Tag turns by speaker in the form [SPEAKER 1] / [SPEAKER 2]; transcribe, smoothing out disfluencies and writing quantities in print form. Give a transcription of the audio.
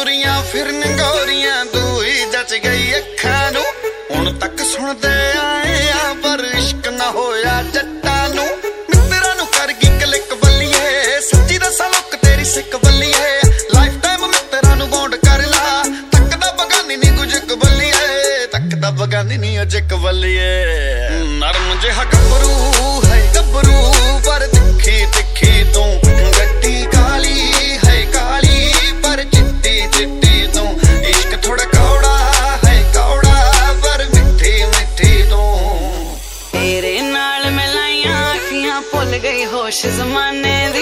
[SPEAKER 1] ਤੁਰੀਆਂ ਫਿਰਨ ਗੋਰੀਆਂ ਤੂੰ ਹੀ ਜੱਜ ਗਈ ਅੱਖਾਂ ਨੂੰ ਹੁਣ ਤੱਕ ਸੁਣਦੇ ਆਏ ਆ ਪਰ ਇਸ਼ਕ ਨਾ ਹੋਇਆ ਜੱਟਾਂ ਨੂੰ ਮਿੱਤਰਾਂ ਨੂੰ ਕਰ ਗਈ ਕਲਿੱਕ ਬੱਲੀਏ ਸੱਚੀ ਦੱਸਾਂ ਲੋਕ ਤੇਰੀ ਸਿੱਕ ਬੱਲੀਏ ਲਾਈਫ ਟਾਈਮ ਮਿੱਤਰਾਂ ਨੂੰ ਬੌਂਡ ਕਰ ਲਾ ਤੱਕਦਾ ਬਗਾਨੀ ਨੀ ਕੁਝ ਕਬੱਲੀਏ ਤੱਕਦਾ ਬਗਾਨੀ ਨੀ ਅਜ ਕਬੱਲੀਏ ਨਰਮ ਜਿਹਾ ਗੱਭਰੂ ਹੈ ਗੱਭਰੂ ਪਰ ਤਿੱਖੀ ਤਿੱਖੀ ਤੂੰ ਗੱਡੀ ਕਾਲੀ ਹੈ ਕਾਲੀ ਪਰ ਚਿੱਟੀ ਚਿੱਟੀ ਤੂੰ ਇਸ਼ਕ ਥੋੜਾ ਕੌੜਾ ਹੈ ਕੌੜਾ ਪਰ ਮਿੱਠੀ ਮਿੱਠੀ ਤੂੰ
[SPEAKER 2] ਤੇਰੇ ਨਾਲ ਮੈਂ ਲਾਈਆਂ ਅੱਖੀਆਂ ਭੁੱਲ ਗਈ ਹੋਸ਼ ਜ਼ਮਾਨੇ ਦੀ